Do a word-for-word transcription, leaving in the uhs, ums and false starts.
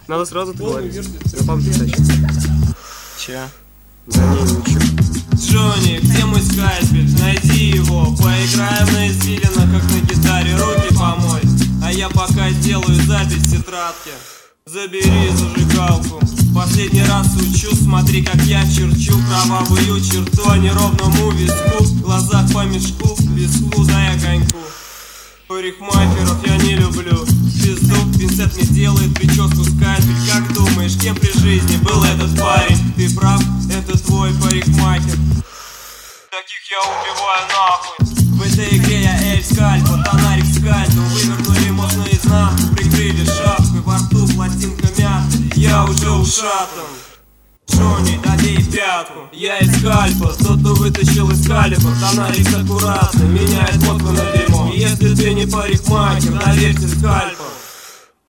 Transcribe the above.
Надо сразу говорить. Запомни, зачем? Че? Да не, ничего. Джонни, где мой скальпель? Найди его. Поиграем на извилинах, как на гитаре. Руки помой. А я пока делаю запись в тетрадке. Забери зажигалку. Последний раз учу, смотри, как я черчу кровавую черту, а неровному виску. В глазах по мешку, виску дай огоньку. Парикмахеров я не люблю. Пизду, пинцет мне делает прическу скальпель. Как думаешь, кем при жизни был этот парень? Ты прав, это твой парикмахер. Таких я убиваю нахуй. В этой игре я эль скальпа, тонарик скальпа. Вывернули мозг наизнанку, прикрыли шапкой. Во рту пластинка мята, я уже ушатан. Джонни, добей пятку. Я из скальпа, тот, кто вытащил из скальпа. Тонарик аккуратно, меняет водку на дерьмо. И если ты не парикмахер, доверься скальпа.